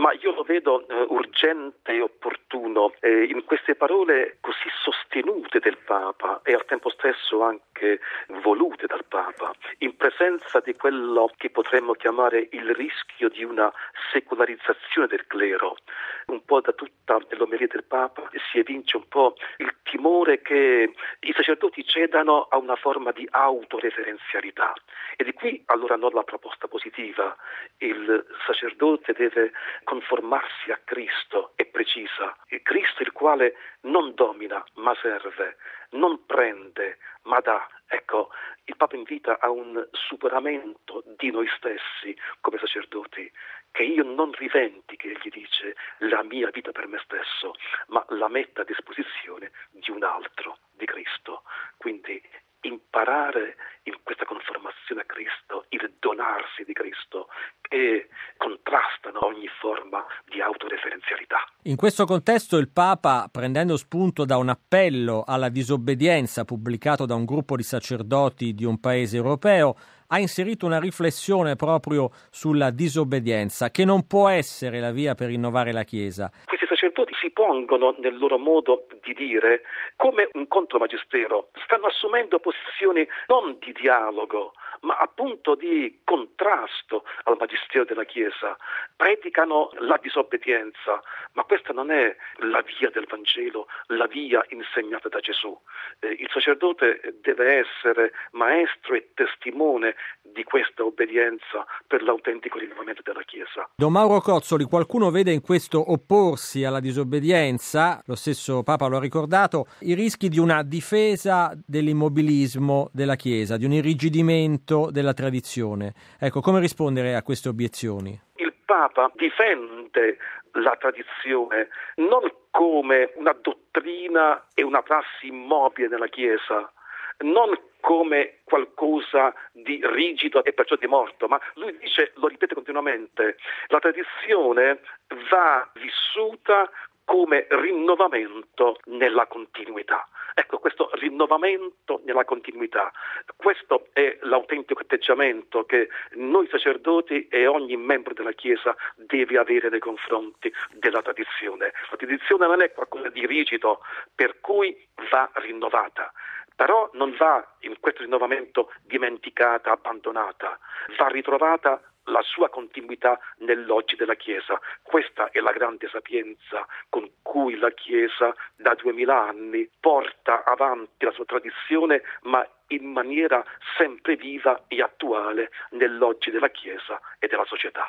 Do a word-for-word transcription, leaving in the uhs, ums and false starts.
Ma io lo vedo eh, urgente e opportuno eh, in queste parole così sostenute del Papa e al tempo stesso anche volute dal Papa, in presenza di quello che potremmo chiamare il rischio di una secolarizzazione del clero. Un po' da tutta l'omelia del Papa si evince un po' il timore che i sacerdoti cedano a una forma di autoreferenzialità. E di qui allora non la proposta positiva. Il sacerdote deve conformarsi a Cristo, è precisa. Il Cristo il quale non domina ma serve, non prende ma dà. Ecco, il Papa invita a un superamento di noi stessi come sacerdoti, che io non rivendichi, egli dice, la mia vita per me stesso, ma la metta a disposizione di un altro, di Cristo. Quindi imparare in questa conformazione a Cristo, il donarsi di Cristo, che contrastano ogni forma di autoreferenzialità. In questo contesto il Papa, prendendo spunto da un appello alla disobbedienza pubblicato da un gruppo di sacerdoti di un paese europeo, ha inserito una riflessione proprio sulla disobbedienza, che non può essere la via per rinnovare la Chiesa. Questi sacerdoti si pongono nel loro modo di dire come un contromagistero, stanno assumendo posizioni non di dialogo, ma appunto di contrasto al magistero della Chiesa. Predicano la disobbedienza, ma questa non è la via del Vangelo, la via insegnata da Gesù. Eh, il sacerdote deve essere maestro e testimone di questa obbedienza per l'autentico rinnovamento della Chiesa. Don Mauro Cozzoli, qualcuno vede in questo opporsi alla disobbedienza, lo stesso Papa lo ha ricordato, i rischi di una difesa dell'immobilismo della Chiesa, di un irrigidimento della tradizione. Ecco, come rispondere a queste obiezioni? Il Papa difende la tradizione non come una dottrina e una prassi immobile nella Chiesa, non come qualcosa di rigido e perciò di morto, ma lui dice, lo ripete continuamente, la tradizione va vissuta come rinnovamento nella continuità. Ecco, questo rinnovamento nella continuità, questo è l'autentico atteggiamento che noi sacerdoti e ogni membro della Chiesa deve avere nei confronti della tradizione. La tradizione non è qualcosa di rigido, per cui va rinnovata. Però non va in questo rinnovamento dimenticata, abbandonata, va ritrovata la sua continuità nell'oggi della Chiesa. Questa è la grande sapienza con cui la Chiesa da duemila anni porta avanti la sua tradizione, ma in maniera sempre viva e attuale nell'oggi della Chiesa e della società.